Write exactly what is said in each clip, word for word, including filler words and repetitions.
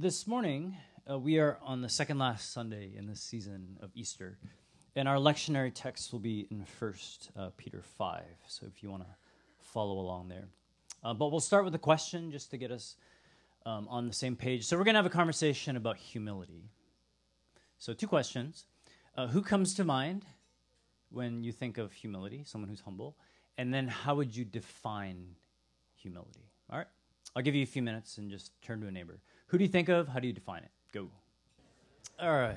this morning, uh, we are on the second last Sunday in this season of Easter, and our lectionary text will be in First uh, Peter five, so if you want to follow along there. Uh, but we'll start with a question just to get us um, on the same page. So we're going to have a conversation about humility. So two questions. Uh, who comes to mind when you think of humility, someone who's humble? And then how would you define humility? All right? I'll give you a few minutes and just turn to a neighbor. Who do you think of? How do you define it? Go. All right.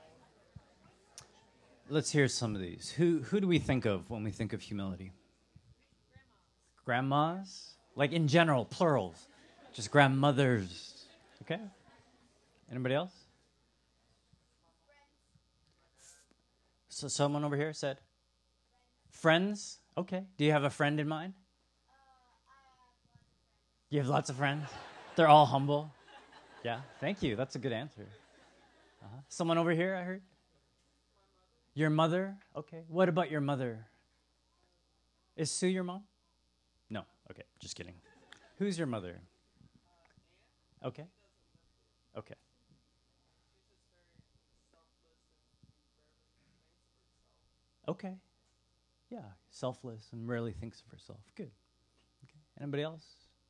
Let's hear some of these. Who who do we think of when we think of humility? Grandmas. Grandmas? Like in general, plurals. Just grandmothers. Okay. Anybody else? So someone over here said? Friends? Okay. Do you have a friend in mind? You have lots of friends? They're all humble? Yeah, thank you. That's a good answer. Uh-huh. Someone over here, I heard? Your mother? Okay. What about your mother? Is Sue your mom? No. Okay, just kidding. Who's your mother? Okay. Okay. Okay. Yeah, selfless and rarely thinks of herself. Good. Okay. Anybody else?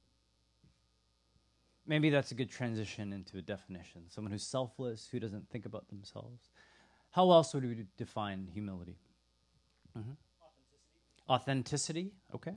Maybe that's a good transition into a definition. Someone who's selfless, who doesn't think about themselves. How else would we define humility? Mm-hmm. Authenticity. Authenticity, okay.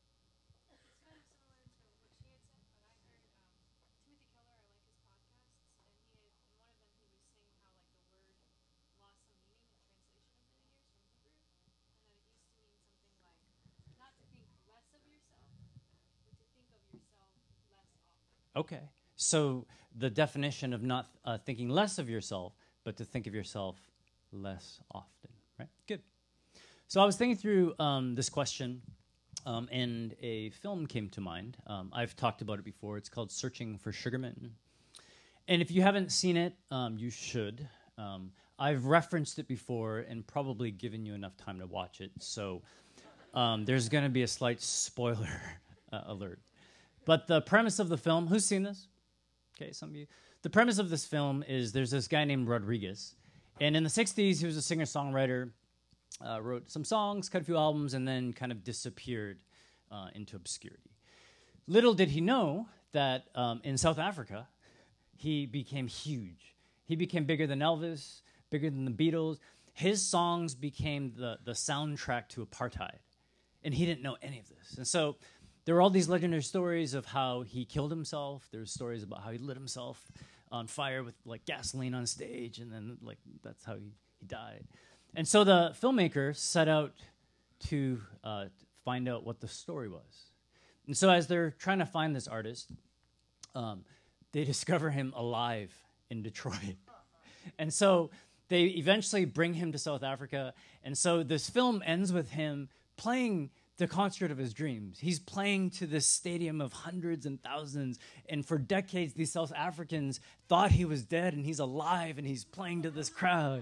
Okay, so the definition of not uh, thinking less of yourself, but to think of yourself less often, right? Good. So I was thinking through um, this question, um, and a film came to mind. Um, I've talked about it before. It's called Searching for Sugarman. And if you haven't seen it, um, you should. Um, I've referenced it before and probably given you enough time to watch it, so um, there's going to be a slight spoiler uh, alert. But the premise of the film, who's seen this? Okay, some of you. The premise of this film is there's this guy named Rodriguez. And in the sixties, he was a singer-songwriter, uh, wrote some songs, cut a few albums, and then kind of disappeared uh, into obscurity. Little did he know that um, in South Africa, he became huge. He became bigger than Elvis, bigger than the Beatles. His songs became the, the soundtrack to apartheid. And he didn't know any of this. And so there were all these legendary stories of how he killed himself. There were stories about how he lit himself on fire with like gasoline on stage, and then like that's how he, he died. And so the filmmaker set out to uh, find out what the story was. And so as they're trying to find this artist, um, they discover him alive in Detroit. And so they eventually bring him to South Africa. And so this film ends with him playing the concert of his dreams. He's playing to this stadium of hundreds and thousands, and for decades, these South Africans thought he was dead, and he's alive, and he's playing to this crowd.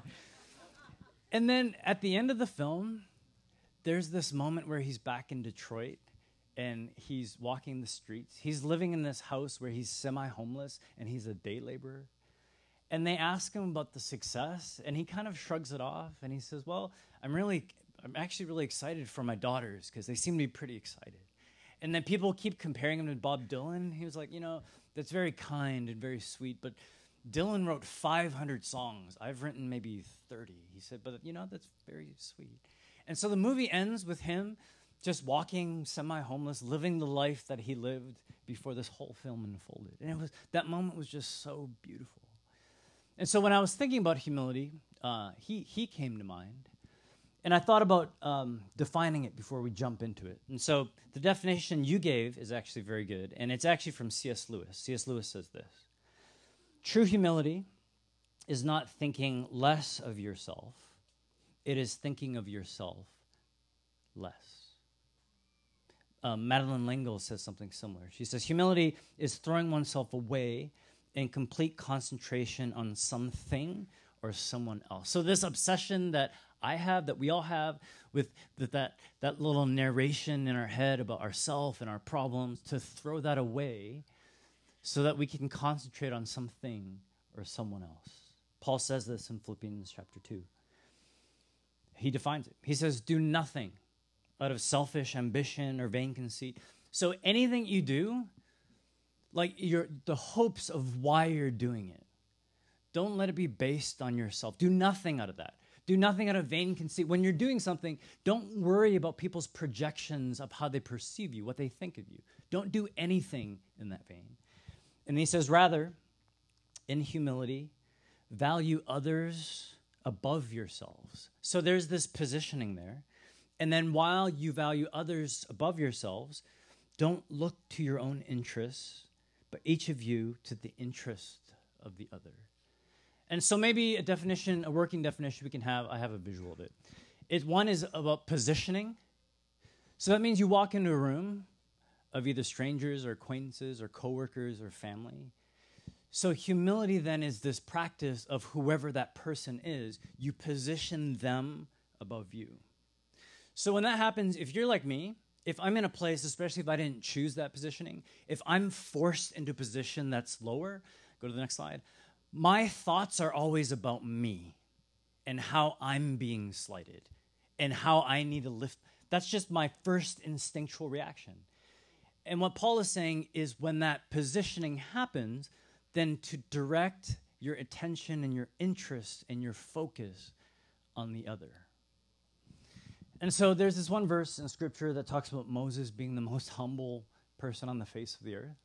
And then at the end of the film, there's this moment where he's back in Detroit, and he's walking the streets. He's living in this house where he's semi-homeless, and he's a day laborer. And they ask him about the success, and he kind of shrugs it off, and he says, well, I'm really... I'm actually really excited for my daughters because they seem to be pretty excited. And then people keep comparing him to Bob Dylan. He was like, you know, that's very kind and very sweet, but Dylan wrote five hundred songs. I've written maybe thirty. He said, but, you know, that's very sweet. And so the movie ends with him just walking semi-homeless, living the life that he lived before this whole film unfolded. And it was that moment was just so beautiful. And so when I was thinking about humility, uh, he he came to mind. And I thought about um, defining it before we jump into it. And so the definition you gave is actually very good, and it's actually from C S Lewis. C S Lewis says this: true humility is not thinking less of yourself. It is thinking of yourself less. Um, Madeleine L'Engle says something similar. She says, humility is throwing oneself away in complete concentration on something or someone else. So this obsession that I have, that we all have, with the, that that little narration in our head about ourselves and our problems, to throw that away so that we can concentrate on something or someone else. Paul says this in Philippians chapter two. He defines it. He says, do nothing out of selfish ambition or vain conceit. So anything you do, like your the hopes of why you're doing it, don't let it be based on yourself. Do nothing out of that. Do nothing out of vain conceit. When you're doing something, don't worry about people's projections of how they perceive you, what they think of you. Don't do anything in that vein. And he says, rather, in humility, value others above yourselves. So there's this positioning there. And then while you value others above yourselves, don't look to your own interests, but each of you to the interest of the other. And so maybe a definition, a working definition we can have, I have a visual of it. It one is about positioning. So that means you walk into a room of either strangers or acquaintances or coworkers or family. So humility then is this practice of whoever that person is, you position them above you. So when that happens, if you're like me, if I'm in a place, especially if I didn't choose that positioning, if I'm forced into a position that's lower, go to the next slide, my thoughts are always about me and how I'm being slighted and how I need to lift. That's just my first instinctual reaction. And what Paul is saying is when that positioning happens, then to direct your attention and your interest and your focus on the other. And so there's this one verse in Scripture that talks about Moses being the most humble person on the face of the earth.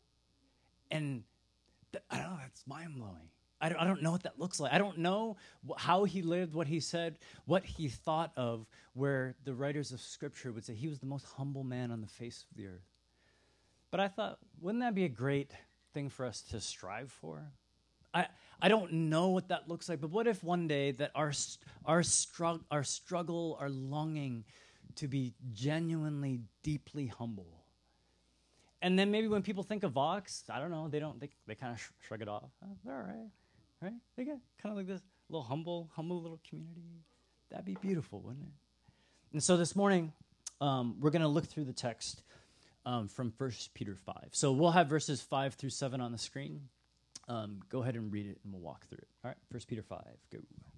And th- I don't know, that's mind-blowing. I don't, I don't know what that looks like. I don't know wh- how he lived, what he said, what he thought of, where the writers of Scripture would say he was the most humble man on the face of the earth. But I thought, wouldn't that be a great thing for us to strive for? I I don't know what that looks like, but what if one day that our our struggle, our struggle, our longing to be genuinely, deeply humble, and then maybe when people think of Vox, I don't know, they don't, they they kind of sh- shrug it off. Oh, they're all right, right? They get kind of like this little humble, humble little community. That'd be beautiful, wouldn't it? And so this morning, um, we're going to look through the text um, from First Peter five. So we'll have verses five through seven on the screen. Um, go ahead and read it, and we'll walk through it. All right, First Peter five, go.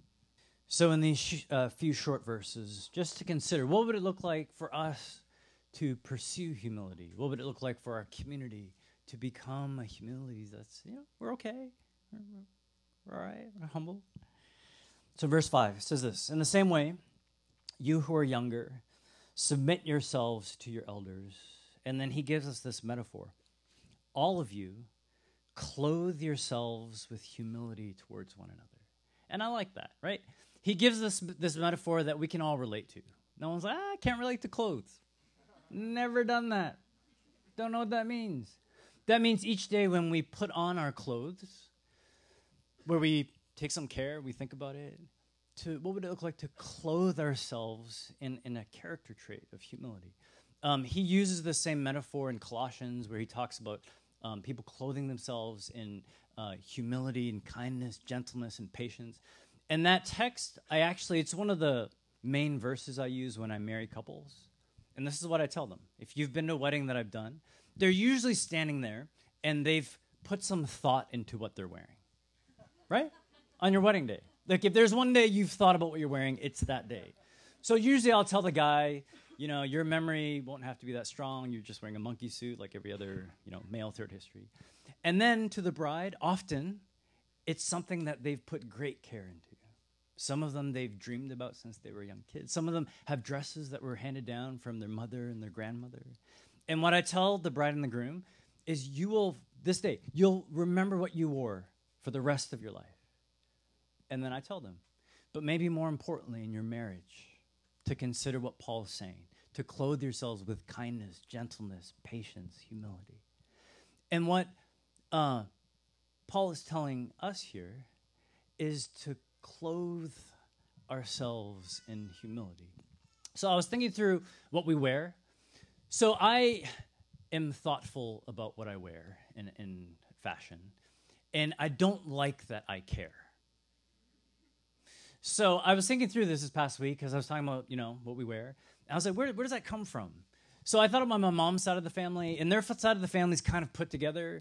So in these sh- uh, few short verses, just to consider, what would it look like for us to pursue humility? What would it look like for our community to become a humility that's, you know, we're okay, we're, we're all right, we're humble. So verse five says this, in the same way, you who are younger, submit yourselves to your elders. And then he gives us this metaphor. All of you, clothe yourselves with humility towards one another. And I like that, right? He gives us this metaphor that we can all relate to. No one's like, ah, I can't relate to clothes. Never done that. Don't know what that means. That means each day when we put on our clothes, where we take some care, we think about it, to what would it look like to clothe ourselves in, in a character trait of humility? Um, he uses the same metaphor in Colossians where he talks about Um, people clothing themselves in uh, humility and kindness, gentleness, and patience. And that text, I actually, it's one of the main verses I use when I marry couples. And this is what I tell them. If you've been to a wedding that I've done, they're usually standing there, and they've put some thought into what they're wearing, right? On your wedding day. Like, if there's one day you've thought about what you're wearing, it's that day. So usually I'll tell the guy, you know, your memory won't have to be that strong. You're just wearing a monkey suit like every other, you know, male throughout history. And then to the bride, often it's something that they've put great care into. Some of them they've dreamed about since they were young kids. Some of them have dresses that were handed down from their mother and their grandmother. And what I tell the bride and the groom is you will, this day, you'll remember what you wore for the rest of your life. And then I tell them, but maybe more importantly in your marriage, to consider what Paul is saying, to clothe yourselves with kindness, gentleness, patience, humility. And what uh, Paul is telling us here is to clothe ourselves in humility. So I was thinking through what we wear. So I am thoughtful about what I wear in, in fashion, and I don't like that I care. So I was thinking through this this past week because I was talking about, you know, what we wear. And I was like, where, where does that come from? So I thought about my mom's side of the family, and their side of the family is kind of put together.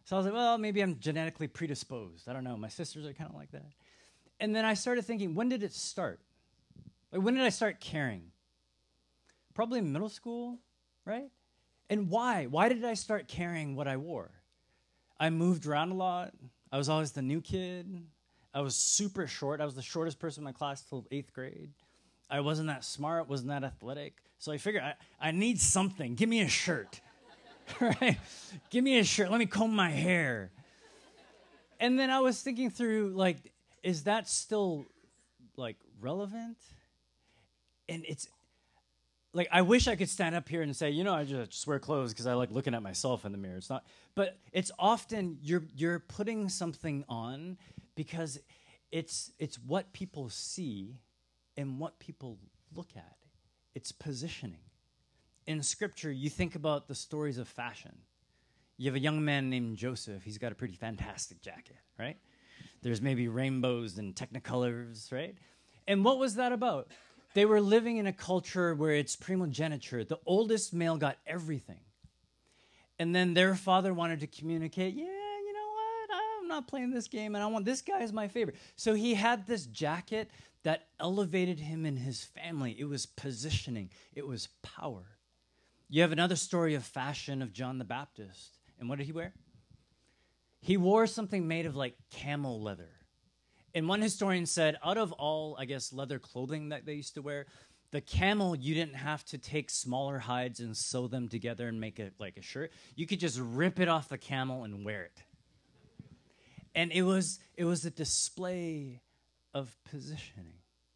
So I was like, well, maybe I'm genetically predisposed. I don't know. My sisters are kind of like that. And then I started thinking, when did it start? Like, when did I start caring? Probably in middle school, right? And why? Why did I start caring what I wore? I moved around a lot. I was always the new kid. I was super short. I was the shortest person in my class till eighth grade. I wasn't that smart, wasn't that athletic. So I figured I, I need something. Give me a shirt. Right? Give me a shirt. Let me comb my hair. And then I was thinking through, like, is that still, like, relevant? And it's, like, I wish I could stand up here and say, you know, I just, just wear clothes because I like looking at myself in the mirror. It's not, but it's often you're you're putting something on because it's it's what people see and what people look at. It's positioning. In Scripture, you think about the stories of fashion. You have a young man named Joseph. He's got a pretty fantastic jacket, right? There's maybe rainbows and technicolors, right? And what was that about? They were living in a culture where it's primogeniture. The oldest male got everything. And then their father wanted to communicate, yeah, you know what? I'm not playing this game, and I want this guy as my favorite. So he had this jacket that elevated him in his family. It was positioning. It was power. You have another story of fashion of John the Baptist. And what did he wear? He wore something made of like camel leather. And one historian said, out of all, I guess, leather clothing that they used to wear, the camel, you didn't have to take smaller hides and sew them together and make it like a shirt. You could just rip it off the camel and wear it. And it was it was a display of positioning.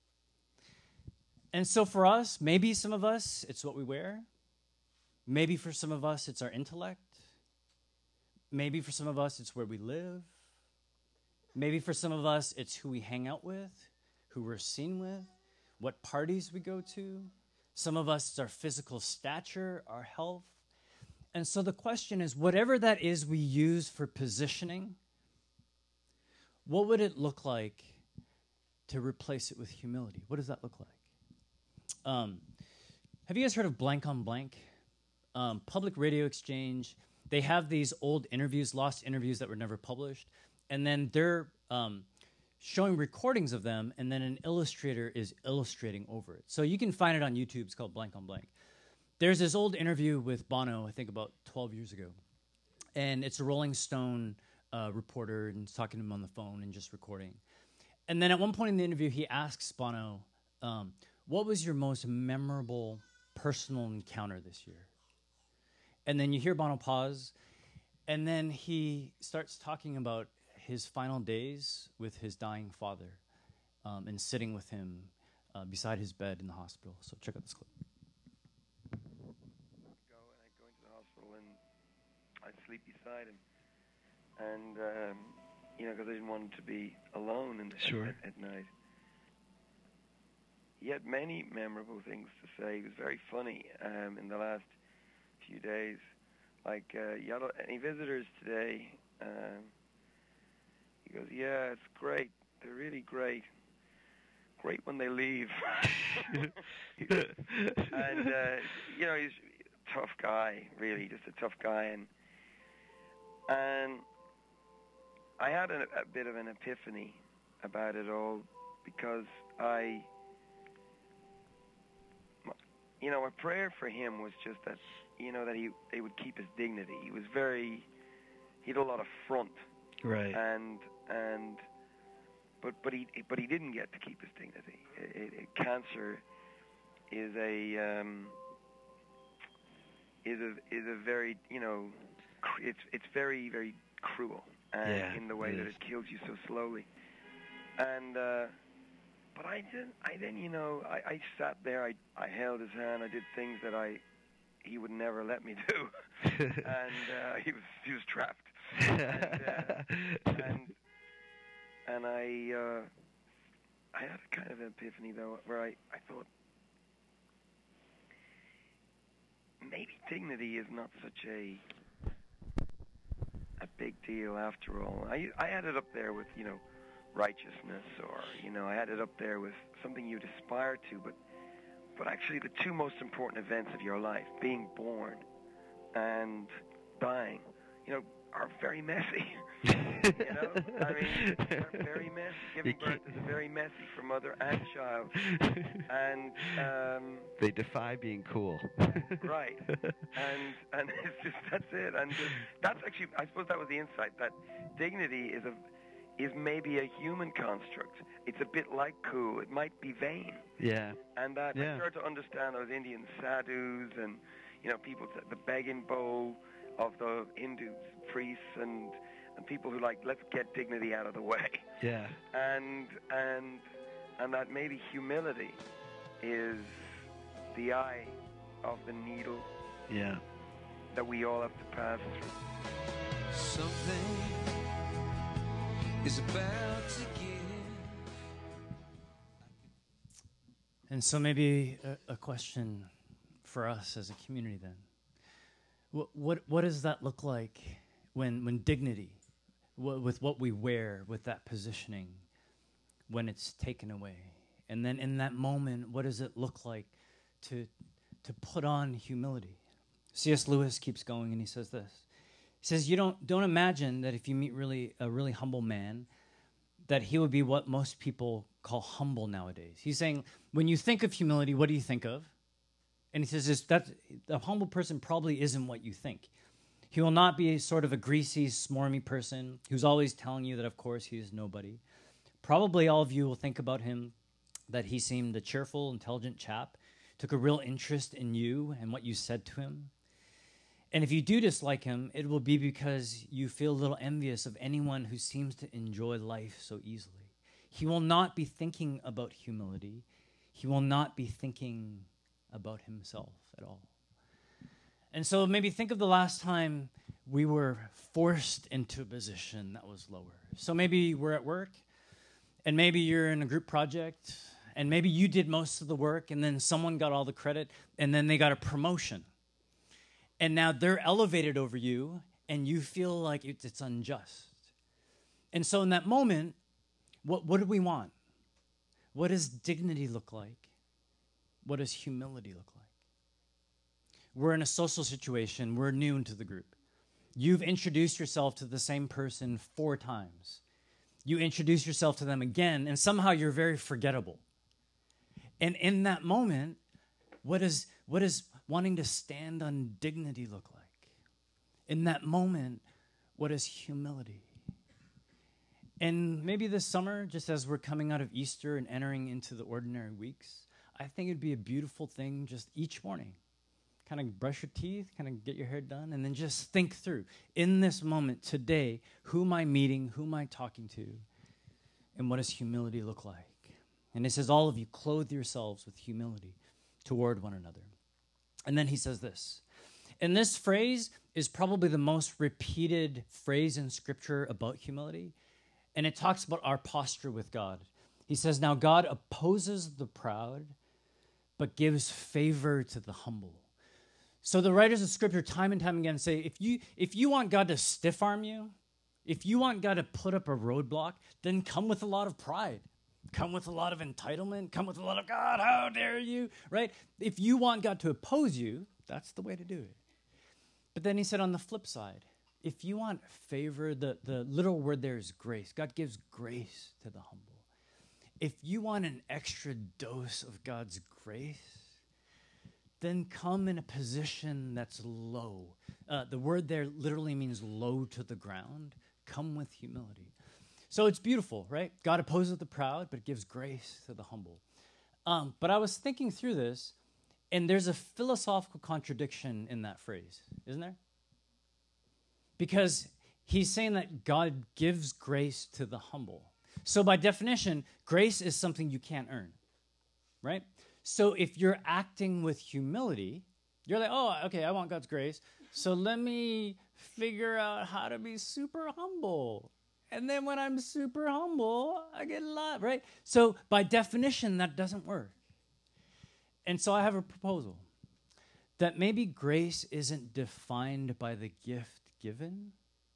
And so for us, maybe some of us, it's what we wear. Maybe for some of us, it's our intellect. Maybe for some of us, it's where we live. Maybe for some of us, it's who we hang out with, who we're seen with, what parties we go to. Some of us, it's our physical stature, our health. And so the question is, whatever that is we use for positioning, what would it look like to replace it with humility? What does that look like? Um, have you guys heard of Blank on Blank? Um, Public Radio Exchange. They have these old interviews, lost interviews that were never published, and then they're um, showing recordings of them, and then an illustrator is illustrating over it. So you can find it on YouTube. It's called Blank on Blank. There's this old interview with Bono, I think about twelve years ago, and it's a Rolling Stone uh, reporter, and he's talking to him on the phone and just recording. And then at one point in the interview, he asks Bono, um, what was your most memorable personal encounter this year? And then you hear Bono pause, and then he starts talking about his final days with his dying father um, and sitting with him uh, beside his bed in the hospital. So check out this clip. Go and I go into the hospital and I sleep beside him, and um, you know, because I didn't want him to be alone in the, sure. at, at night. He had many memorable things to say. He was very funny um, in the last few days. Like, uh, you had any visitors today? Um, he goes, yeah, it's great. They're really great. Great when they leave. And, uh, you know, he's a tough guy, really, just a tough guy. And and I had a, a bit of an epiphany about it all, because I, you know, a prayer for him was just that, you know, that he, he would keep his dignity. He was very, he had a lot of front. Right. And, and, but, but he, but he didn't get to keep his dignity. It, it, cancer is a, um, is a, is a very, you know, cr- it's, it's very, very cruel. And yeah, in the way it that is. it kills you so slowly. And, uh, but I didn't, I then, you know, I, I sat there, I, I held his hand, I did things that I, he would never let me do. And, uh, he was, he was trapped. And, uh, and, and I, uh, I had a kind of an epiphany, though, where I, I thought, maybe dignity is not such a, a big deal after all. I, I had it up there with, you know, righteousness, or, you know, I had it up there with something you'd aspire to, but but actually the two most important events of your life, being born and dying. You know, are very messy. You know, I mean, they're very messy. Giving birth is very messy for mother and child, and um, they defy being cool. Right, and and it's just that's it, and just, that's actually, I suppose that was the insight, that dignity is a is maybe a human construct. It's a bit like cool. It might be vain. Yeah. And that yeah. I started to understand those Indian sadhus and, you know, people, the begging bowl of the Hindu priests and and people who like, let's get dignity out of the way. Yeah. And and and that maybe humility is the eye of the needle. Yeah. That we all have to pass through. Something is about to give. And so maybe a, a question for us as a community then. What what what does that look like when when dignity, w- with what we wear, with that positioning, when it's taken away? And then in that moment, what does it look like to to put on humility? C S Lewis keeps going and he says this. He says, you don't don't imagine that if you meet really a really humble man, that he would be what most people call humble nowadays. He's saying, when you think of humility, what do you think of? And he says, this, that a humble person probably isn't what you think. He will not be a sort of a greasy, smarmy person who's always telling you that, of course, he is nobody. Probably all of you will think about him that he seemed a cheerful, intelligent chap, took a real interest in you and what you said to him. And if you do dislike him, it will be because you feel a little envious of anyone who seems to enjoy life so easily. He will not be thinking about humility. He will not be thinking about himself at all. And so maybe think of the last time we were forced into a position that was lower. So maybe we're at work, and maybe you're in a group project, and maybe you did most of the work, and then someone got all the credit, and then they got a promotion. And now they're elevated over you, and you feel like it's, it's unjust. And so in that moment, what, what do we want? What does dignity look like? What does humility look like? We're in a social situation. We're new into the group. You've introduced yourself to the same person four times. You introduce yourself to them again, and somehow you're very forgettable. And in that moment, what is what is wanting to stand on dignity look like? In that moment, what is humility? And maybe this summer, just as we're coming out of Easter and entering into the ordinary weeks, I think it'd be a beautiful thing just each morning. Kind of brush your teeth, kind of get your hair done, and then just think through, in this moment, today, who am I meeting, who am I talking to, and what does humility look like? And it says, all of you, clothe yourselves with humility toward one another. And then he says this. And this phrase is probably the most repeated phrase in Scripture about humility. And it talks about our posture with God. He says, now God opposes the proud, but gives favor to the humble. So the writers of Scripture time and time again say, if you if you want God to stiff-arm you, if you want God to put up a roadblock, then come with a lot of pride. Come with a lot of entitlement. Come with a lot of, God, how dare you, right? If you want God to oppose you, that's the way to do it. But then he said on the flip side, if you want favor, the, the literal word there is grace. God gives grace to the humble. If you want an extra dose of God's grace, then come in a position that's low. Uh, the word there literally means low to the ground. Come with humility. So it's beautiful, right? God opposes the proud, but gives grace to the humble. Um, but I was thinking through this, and there's a philosophical contradiction in that phrase, isn't there? Because he's saying that God gives grace to the humble. So by definition, grace is something you can't earn, right? So if you're acting with humility, you're like, oh, okay, I want God's grace, so let me figure out how to be super humble. And then when I'm super humble, I get a lot, right? So by definition, that doesn't work. And so I have a proposal that maybe grace isn't defined by the gift given,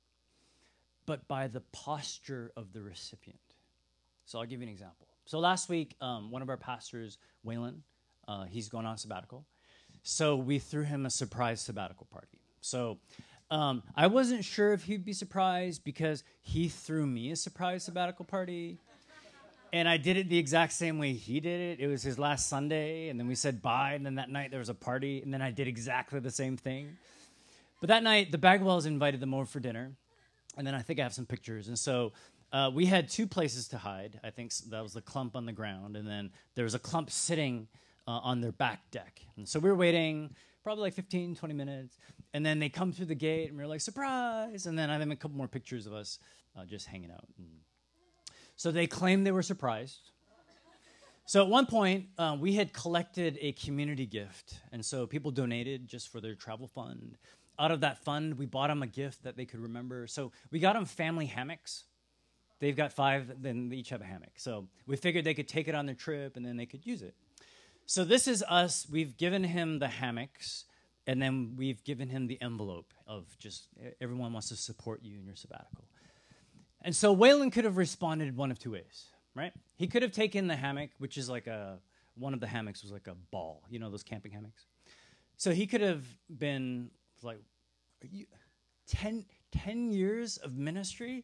but by the posture of the recipient. So I'll give you an example. So last week, um, one of our pastors, Waylon, uh, he's going on sabbatical. So we threw him a surprise sabbatical party. So Um, I wasn't sure if he'd be surprised because he threw me a surprise sabbatical party. And I did it the exact same way he did it. It was his last Sunday, and then we said bye, and then that night there was a party, and then I did exactly the same thing. But that night, the Bagwells invited them over for dinner, and then I think I have some pictures. And so uh, we had two places to hide. I think that was the clump on the ground, and then there was a clump sitting uh, on their back deck. And so we were waiting probably like fifteen, twenty minutes, and then they come through the gate, and we were like, surprise! And then I have a couple more pictures of us uh, just hanging out. And so they claimed they were surprised. So at one point, uh, we had collected a community gift, and so people donated just for their travel fund. Out of that fund, we bought them a gift that they could remember. So we got them family hammocks. They've got five, then they each have a hammock. So we figured they could take it on their trip, and then they could use it. So this is us. We've given him the hammocks, and then we've given him the envelope of just everyone wants to support you in your sabbatical. And so Waylon could have responded one of two ways, right? He could have taken the hammock, which is like a, one of the hammocks was like a ball, you know, those camping hammocks. So he could have been like, are you, ten, ten years of ministry?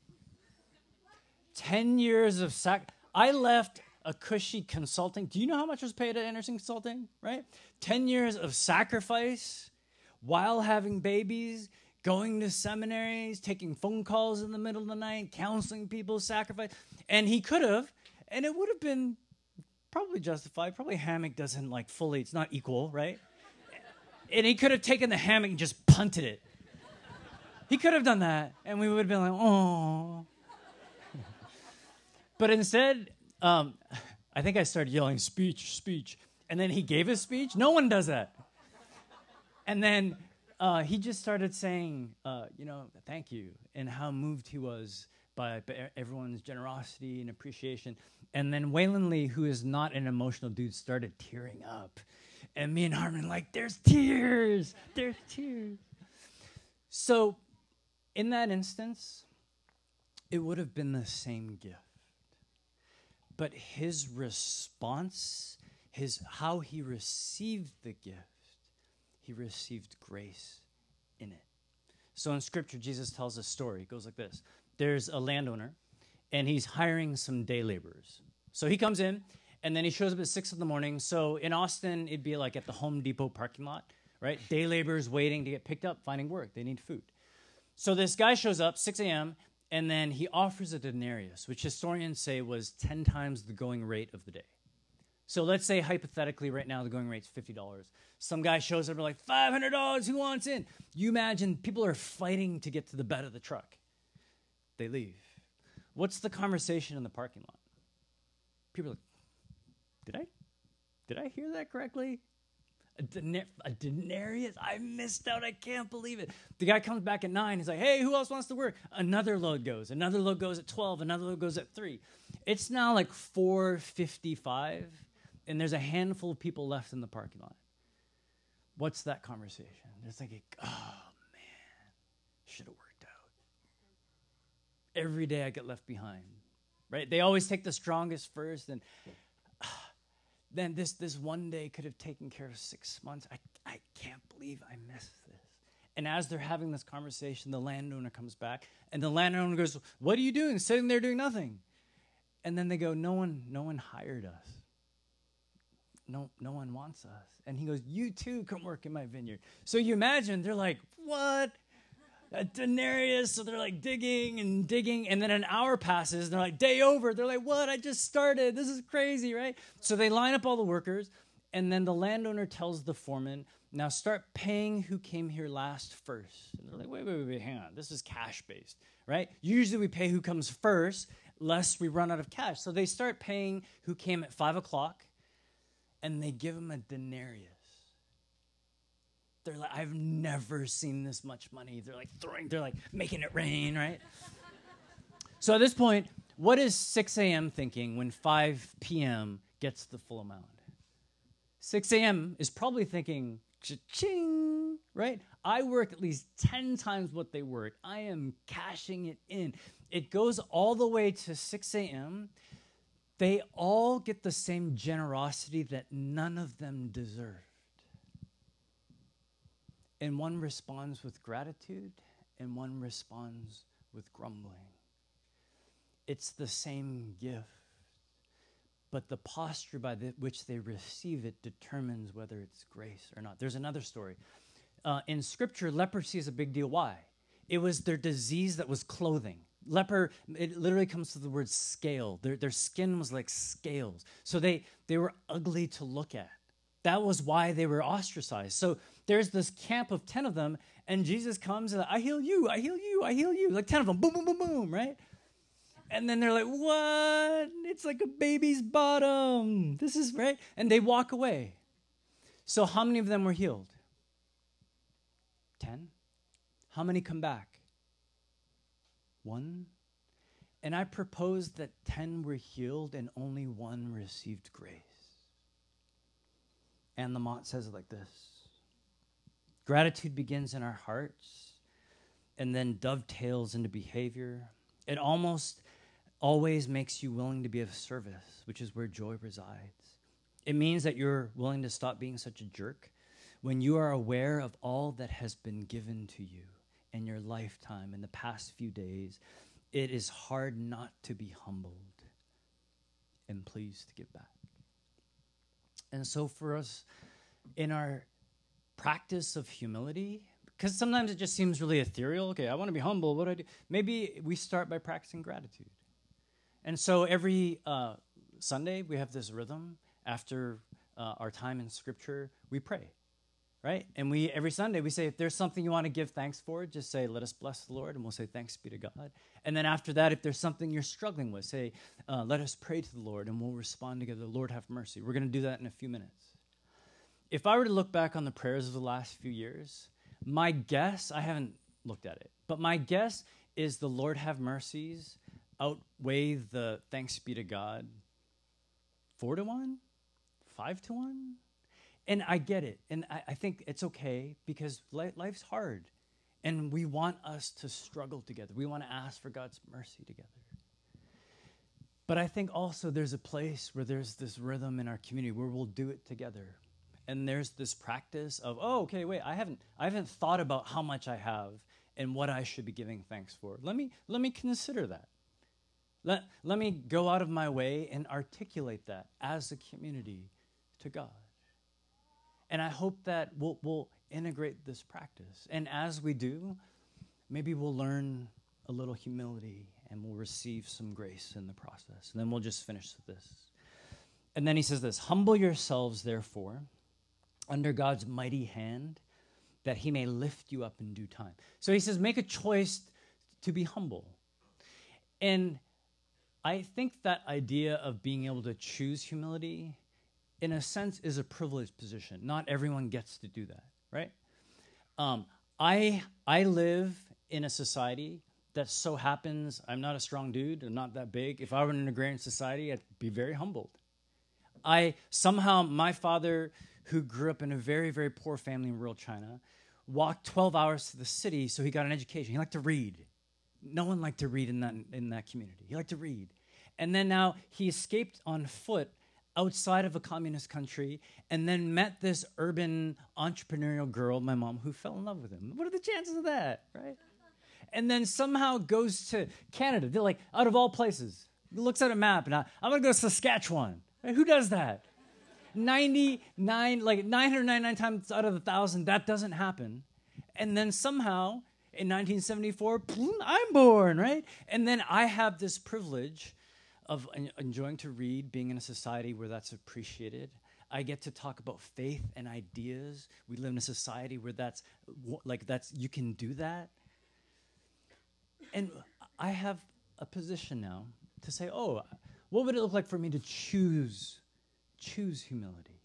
ten years of sac. I left a cushy consulting. Do you know how much was paid at Anderson Consulting, right? ten years of sacrifice while having babies, going to seminaries, taking phone calls in the middle of the night, counseling people, sacrifice. And he could have, and it would have been probably justified. Probably hammock doesn't like fully, it's not equal, right? And he could have taken the hammock and just punted it. He could have done that, and we would have been like, oh. But instead, um, I think I started yelling, speech, speech. And then he gave his speech. No one does that. And then uh, he just started saying, uh, you know, thank you, and how moved he was by, by everyone's generosity and appreciation. And then Waylon Lee, who is not an emotional dude, started tearing up. And me and Harmon like, there's tears, there's tears. So in that instance, it would have been the same gift. But his response, his how he received the gift, he received grace in it. So in Scripture, Jesus tells a story. It goes like this. There's a landowner, and he's hiring some day laborers. So he comes in, and then he shows up at six in the morning. So in Austin, it'd be like at the Home Depot parking lot, right? Day laborers waiting to get picked up, finding work. They need food. So this guy shows up, six a.m., and then he offers a denarius, which historians say was ten times the going rate of the day. So let's say, hypothetically, right now, the going rate's fifty dollars. Some guy shows up and like, five hundred dollars, who wants in? You imagine people are fighting to get to the bed of the truck. They leave. What's the conversation in the parking lot? People are like, did I, did I hear that correctly? A, denar- a denarius? I missed out. I can't believe it. The guy comes back at nine. He's like, hey, who else wants to work? Another load goes. Another load goes at twelve. Another load goes at three. It's now like four fifty-five, and there's a handful of people left in the parking lot. What's that conversation? They're thinking, oh, man, should have worked out. Every day I get left behind, right? They always take the strongest first, and uh, then this this one day could have taken care of six months. I, I can't believe I missed this. And as they're having this conversation, the landowner comes back, and the landowner goes, what are you doing? Sitting there doing nothing. And then they go, no one, no one hired us. No, no one wants us. And he goes, you too come work in my vineyard. So you imagine, they're like, what? A denarius. So they're like digging and digging. And then an hour passes. And they're like, day over. They're like, what? I just started. This is crazy, right? So they line up all the workers. And then the landowner tells the foreman, now start paying who came here last first. And they're like, wait, wait, wait, wait, hang on. This is cash-based, right? Usually we pay who comes first, lest we run out of cash. So they start paying who came at five o'clock. And they give him a denarius. They're like, I've never seen this much money. They're like throwing, they're like making it rain, right? So at this point, what is six a.m. thinking when five p.m. gets the full amount? six a.m. is probably thinking, cha-ching, right? I work at least ten times what they work. I am cashing it in. It goes all the way to six a.m., they all get the same generosity that none of them deserved. And one responds with gratitude, and one responds with grumbling. It's the same gift, but the posture by the, which they receive it determines whether it's grace or not. There's another story. Uh, in Scripture, leprosy is a big deal. Why? It was their disease that was clothing. Leper, it literally comes to the word scale. Their, their skin was like scales. So they, they were ugly to look at. That was why they were ostracized. So there's this camp of ten of them, and Jesus comes and I heal you, I heal you, I heal you. Like ten of them, boom, boom, boom, boom, right? And then they're like, what? It's like a baby's bottom. This is right. And they walk away. So how many of them were healed? Ten. How many come back? One. And I propose that ten were healed and only one received grace. And Lamont says it like this. Gratitude begins in our hearts and then dovetails into behavior. It almost always makes you willing to be of service, which is where joy resides. It means that you're willing to stop being such a jerk when you are aware of all that has been given to you in your lifetime in the past few days. It is hard not to be humbled and pleased to give back. And so for us, in our practice of humility, because sometimes it just seems really ethereal. Okay, I want to be humble. What do I do? Maybe we start by practicing gratitude. And so every uh, Sunday, we have this rhythm. After uh, our time in Scripture, we pray, right? And we every Sunday, we say, if there's something you want to give thanks for, just say, let us bless the Lord, and we'll say, thanks be to God. And then after that, if there's something you're struggling with, say, uh, let us pray to the Lord, and we'll respond together, Lord, have mercy. We're going to do that in a few minutes. If I were to look back on the prayers of the last few years, my guess, I haven't looked at it, but my guess is the Lord have mercies outweigh the thanks be to God four to one, five to one. And I get it. And I, I think it's okay because li- life's hard. And we want us to struggle together. We want to ask for God's mercy together. But I think also there's a place where there's this rhythm in our community where we'll do it together. And there's this practice of, oh, okay, wait, I haven't I haven't thought about how much I have and what I should be giving thanks for. Let me let me consider that. Let, let me go out of my way and articulate that as a community to God. And I hope that we'll, we'll integrate this practice. And as we do, maybe we'll learn a little humility and we'll receive some grace in the process. And then we'll just finish with this. And then he says this, humble yourselves, therefore, under God's mighty hand, that he may lift you up in due time. So he says, make a choice to be humble. And I think that idea of being able to choose humility, in a sense, is a privileged position. Not everyone gets to do that, right? Um, I I live in a society that so happens, I'm not a strong dude, I'm not that big. If I were in an agrarian society, I'd be very humbled. I somehow, my father, who grew up in a very, very poor family in rural China, walked twelve hours to the city so he got an education. He liked to read. No one liked to read in that in that community. He liked to read. And then now he escaped on foot outside of a communist country and then met this urban entrepreneurial girl, my mom, who fell in love with him. What are the chances of that, right? And then somehow goes to Canada. They're like, out of all places, looks at a map, and I, I'm going to go to Saskatchewan. Right? Who does that? ninety-nine, like nine hundred ninety-nine times out of a thousand, that doesn't happen. And then somehow, in nineteen seventy-four, I'm born, right? And then I have this privilege of enjoying to read, being in a society where that's appreciated. I get to talk about faith and ideas. We live in a society where that's, like, that's, you can do that. And I have a position now to say, oh, what would it look like for me to choose, choose humility?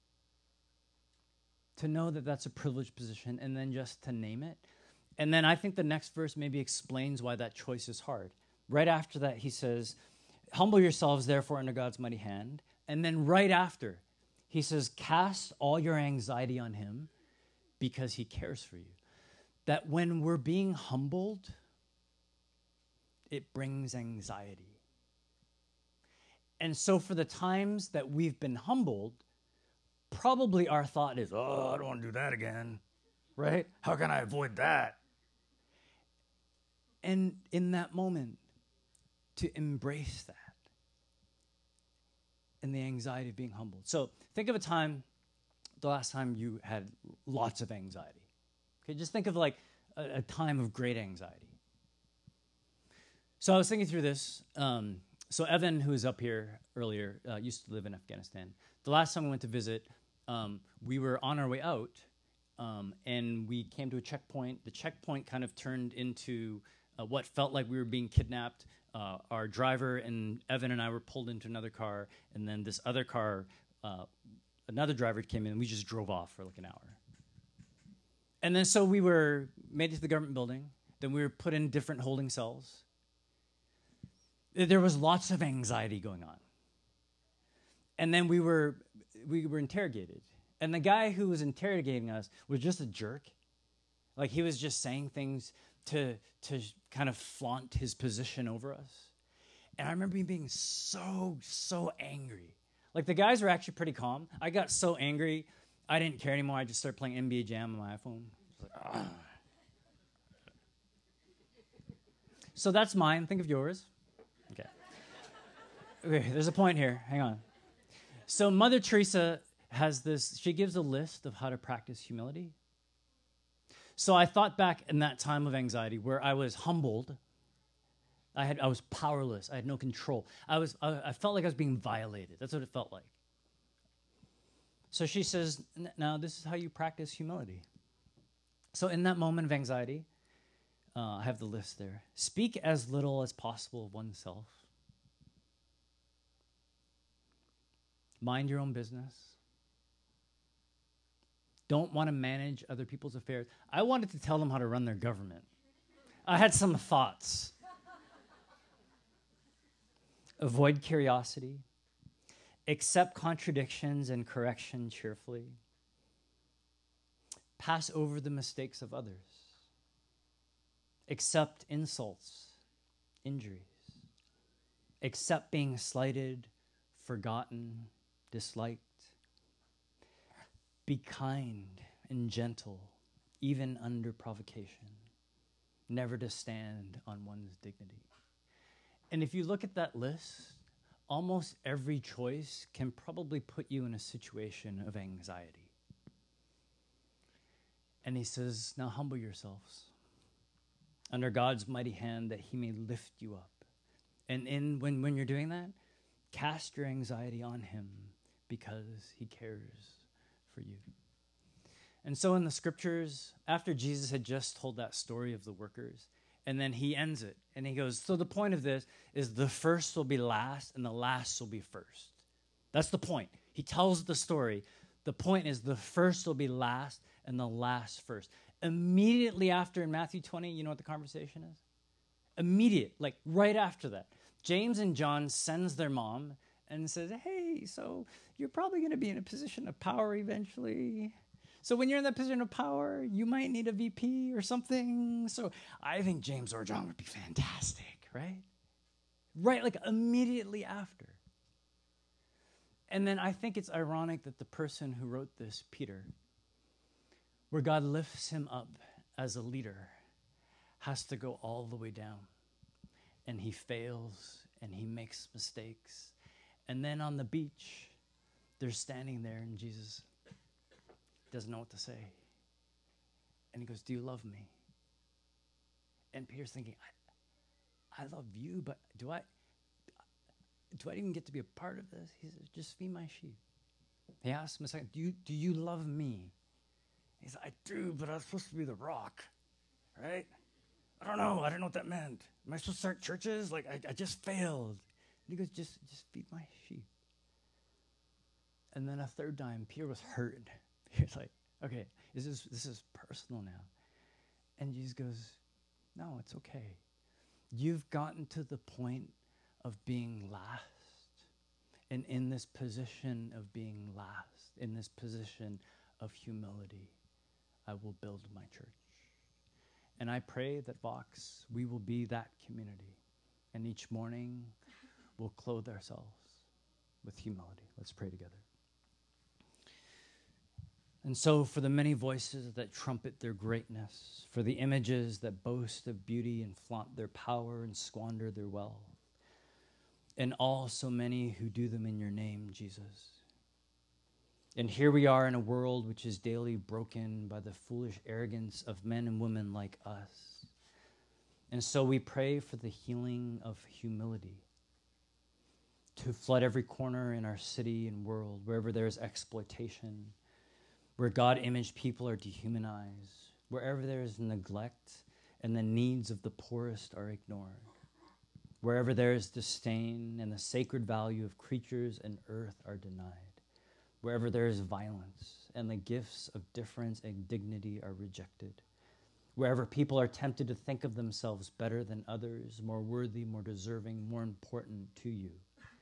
To know that that's a privileged position, and then just to name it. And then I think the next verse maybe explains why that choice is hard. Right after that, he says, humble yourselves, therefore, under God's mighty hand. And then right after, he says, cast all your anxiety on him because he cares for you. That when we're being humbled, it brings anxiety. And so for the times that we've been humbled, probably our thought is, oh, I don't want to do that again, right? How can I avoid that? And in that moment, to embrace that and the anxiety of being humbled. So think of a time, the last time you had lots of anxiety. Okay, just think of like a, a time of great anxiety. So I was thinking through this. Um, so Evan, who was up here earlier, uh, used to live in Afghanistan. The last time we went to visit, um, we were on our way out, um, and we came to a checkpoint. The checkpoint kind of turned into uh, what felt like we were being kidnapped. Uh, our driver and Evan and I were pulled into another car, and then this other car, uh, another driver came in, and we just drove off for like an hour. And then so we were made it to the government building. Then we were put in different holding cells. There was lots of anxiety going on. And then we were we were interrogated. And the guy who was interrogating us was just a jerk. Like he was just saying things to to kind of flaunt his position over us. And I remember being so, so angry. Like the guys were actually pretty calm. I got so angry, I didn't care anymore. I just started playing N B A Jam on my iPhone. Like, ah. So that's mine. Think of yours. Okay. Okay, there's a point here. Hang on. So Mother Teresa has this, she gives a list of how to practice humility. So I thought back in that time of anxiety where I was humbled. I had I was powerless. I had no control. I was I, I felt like I was being violated. That's what it felt like. So she says, now this is how you practice humility. So in that moment of anxiety, uh, I have the list there. Speak as little as possible of oneself. Mind your own business. Don't want to manage other people's affairs. I wanted to tell them how to run their government. I had some thoughts. Avoid curiosity. Accept contradictions and correction cheerfully. Pass over the mistakes of others. Accept insults, injuries. Accept being slighted, forgotten, disliked. Be kind and gentle, even under provocation. Never to stand on one's dignity. And if you look at that list, almost every choice can probably put you in a situation of anxiety. And he says, now humble yourselves under God's mighty hand that he may lift you up. And in when, when you're doing that, cast your anxiety on him because he cares for you. And so in the scriptures, after Jesus had just told that story of the workers, and then he ends it, and he goes, so the point of this is the first will be last, and the last will be first. That's the point. He tells the story. The point is the first will be last, and the last first. Immediately after in Matthew twenty, you know what the conversation is? Immediate, like right after that. James and John sends their mom and says, hey, so you're probably going to be in a position of power eventually. So when you're in that position of power, you might need a V P or something. So I think James or John would be fantastic, right? Right, like immediately after. And then I think it's ironic that the person who wrote this, Peter, where God lifts him up as a leader, has to go all the way down. And he fails, and he makes mistakes. And then on the beach, they're standing there, and Jesus doesn't know what to say. And he goes, do you love me? And Peter's thinking, I, I love you, but do I, do I even get to be a part of this? He says, just feed my sheep. He asks him a second, do you, do you love me? He says, I do, but I was supposed to be the rock, right? I don't know. I don't know what that meant. Am I supposed to start churches? Like, I, I just failed. And he goes, just, just feed my sheep. And then a third time, Peter was hurt. He's like, okay, this is, this is personal now. And Jesus goes, no, it's okay. You've gotten to the point of being last. And in this position of being last, in this position of humility, I will build my church. And I pray that Vox, we will be that community. And each morning, we'll clothe ourselves with humility. Let's pray together. And so for the many voices that trumpet their greatness, for the images that boast of beauty and flaunt their power and squander their wealth, and all so many who do them in your name, Jesus. And here we are in a world which is daily broken by the foolish arrogance of men and women like us. And so we pray for the healing of humility to flood every corner in our city and world, wherever there is exploitation, where God-imaged people are dehumanized, wherever there is neglect and the needs of the poorest are ignored, wherever there is disdain and the sacred value of creatures and earth are denied, wherever there is violence and the gifts of difference and dignity are rejected, wherever people are tempted to think of themselves better than others, more worthy, more deserving, more important to you.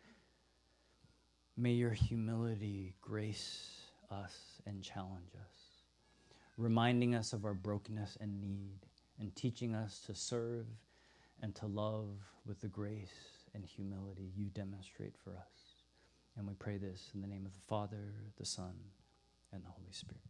May your humility grace us and challenge us, reminding us of our brokenness and need, and teaching us to serve and to love with the grace and humility you demonstrate for us. And we pray this in the name of the Father, the Son, and the Holy Spirit.